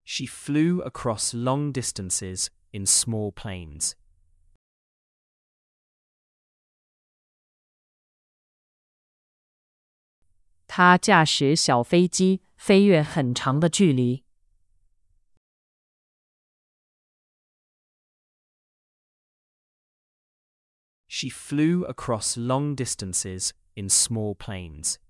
She flew across long distances in small planes. 她驾驶小飞机飞越很长的距离。 She flew across long distances in small planes.